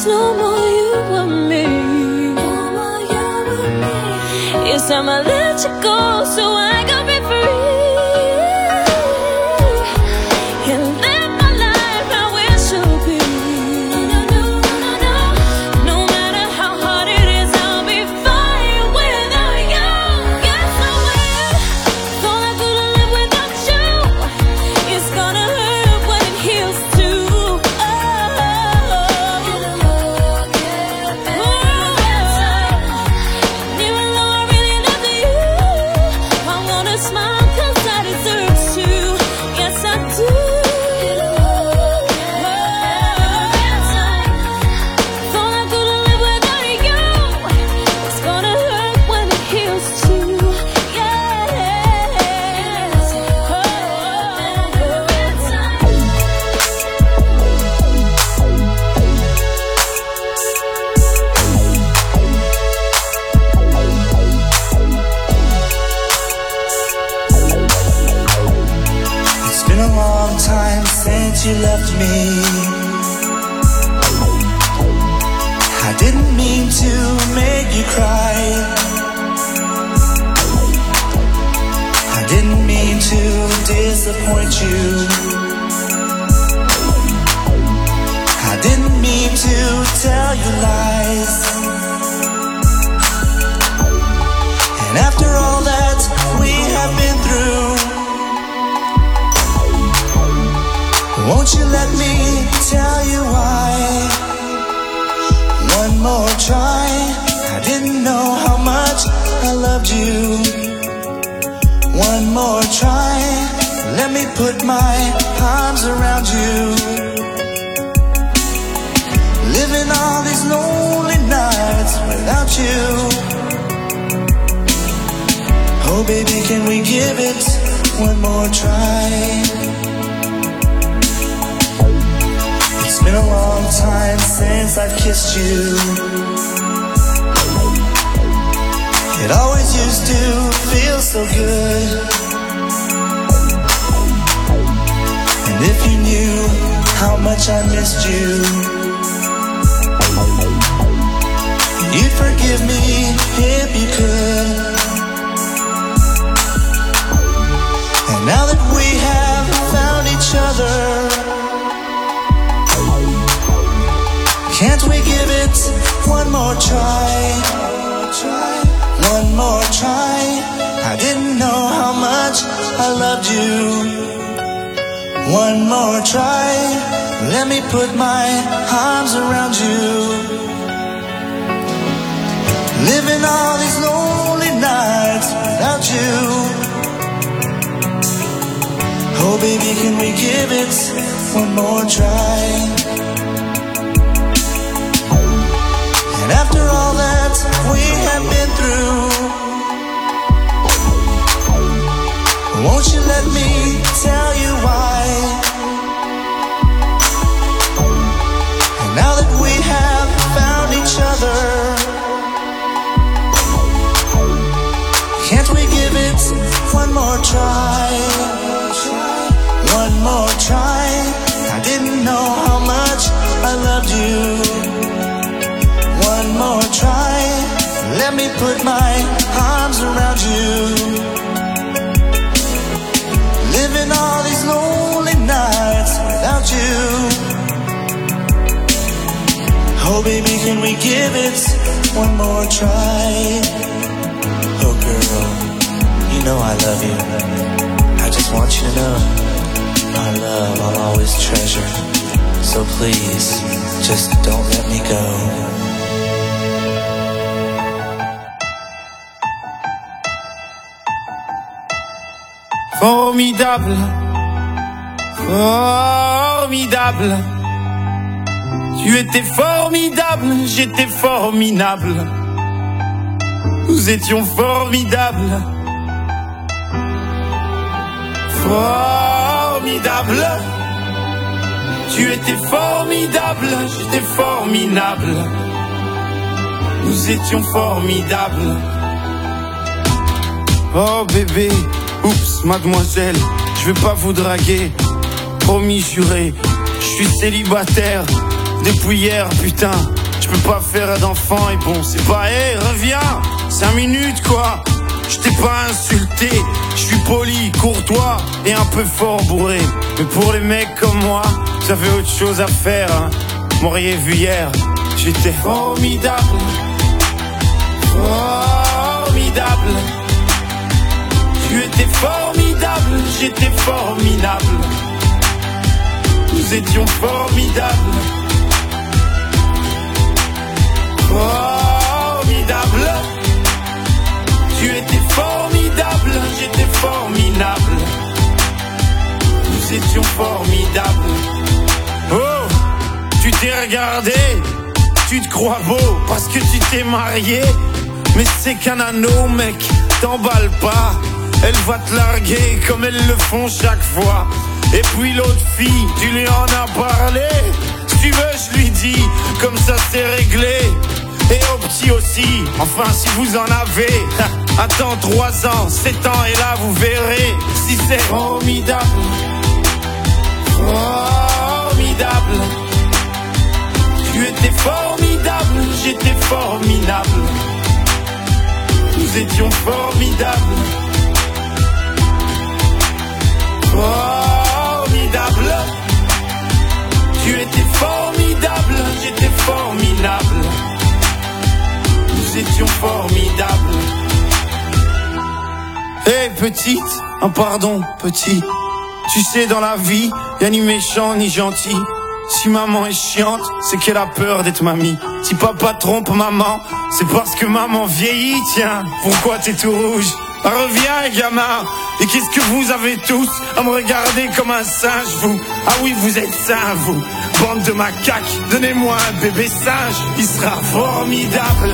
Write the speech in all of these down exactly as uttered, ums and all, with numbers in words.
there's no more you and me. No more you and me. It's time I let you go so I can be free. And live my life how it should be. No, no, no, no. No matter how hard it is, I'll be fine without you. Yes, I will. Thought I couldn't live without you. It's gonna hurt when it heals too. You left me. I didn't mean to make you cry. I didn't mean to disappoint you. I didn't mean to tell you lies. And after all that we have been through, won't you let me tell you why? One more try. I didn't know how much I loved you. One more try. Let me put my arms around you. Living all these lonely nights without you. Oh baby, can we give it one more try? It's been a long time since I've kissed you. It always used to feel so good. And if you knew how much I missed you, you'd forgive me if you could. And now that we have found each other, can't we give it one more try? One more try. I didn't know how much I loved you. One more try. Let me put my arms around you. Living all these lonely nights without you. Oh baby, can we give it one more try? And after all that we have been through, won't you let me tell you why? And now that we have found each other, can't we give it one more try? One more try. I didn't know how much I loved you. One more try. Let me put my arms around you. Living all these lonely nights without you. Oh baby, can we give it one more try? Oh girl, you know I love you. I just want you to know my love I'll always treasure. So please, just don't let me go. Formidable, formidable. Tu étais formidable, j'étais formidable. Nous étions formidables. Formidable. Tu étais formidable, j'étais formidable. Nous étions formidables. Oh bébé, oups, mademoiselle, je vais pas vous draguer. Promis, juré, je suis célibataire. depuis hier, putain. Je peux pas faire d'enfant et bon, c'est pas, hé, hey, reviens, cinq minutes quoi. Je t'ai pas insulté, je suis poli, courtois et un peu fort bourré. Mais pour les mecs comme moi, j'avais autre chose à faire, hein. M'auriez vu hier, j'étais formidable. Formidable. Tu étais formidable, j'étais formidable. Nous étions formidables. Formidable. Tu étais formidable, j'étais formidable. Nous étions formidables. Oh, tu t'es regardé, tu te crois beau parce que tu t'es marié. Mais c'est qu'un anneau, mec, t'emballe pas. Elle va te larguer comme elles le font chaque fois. Et puis l'autre fille, tu lui en as parlé. Si tu veux, je lui dis, comme ça c'est réglé. Et au petit aussi, enfin si vous en avez. Attends trois ans, sept ans et là vous verrez si c'est formidable. Formidable. Tu étais formidable, j'étais formidable. Nous étions formidables. Formidable. Tu étais formidable, j'étais formidable. Nous étions formidables. Hé hey, petite, un pardon petit. Tu sais dans la vie, y'a ni méchant ni gentil. Si maman est chiante, c'est qu'elle a peur d'être mamie. Si papa trompe maman, c'est parce que maman vieillit. Tiens, pourquoi t'es tout rouge? Reviens gamin. Et qu'est-ce que vous avez tous à me regarder comme un singe, vous? Ah oui, vous êtes sains, vous. Bande de macaques, donnez-moi un bébé singe. Il sera formidable.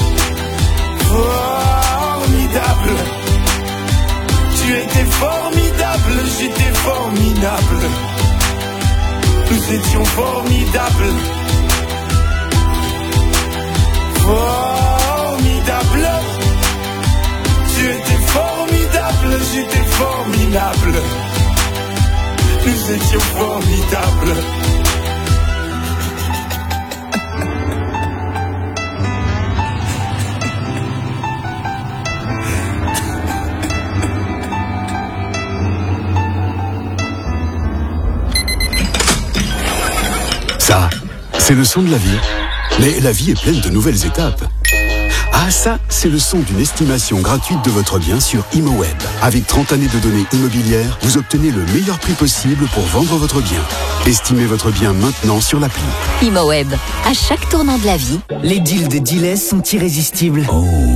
Formidable. Tu étais formidable, j'étais formidable. Nous étions formidables. Formidable. Tu étais formidable, j'étais formidable. Nous étions formidables. Ça, c'est le son de la vie. Mais la vie est pleine de nouvelles étapes. Ah, ça, c'est le son d'une estimation gratuite de votre bien sur ImoWeb. Avec trente années de données immobilières, vous obtenez le meilleur prix possible pour vendre votre bien. Estimez votre bien maintenant sur l'appli. ImoWeb, à chaque tournant de la vie. Les deals de Dealess sont irrésistibles. Oh.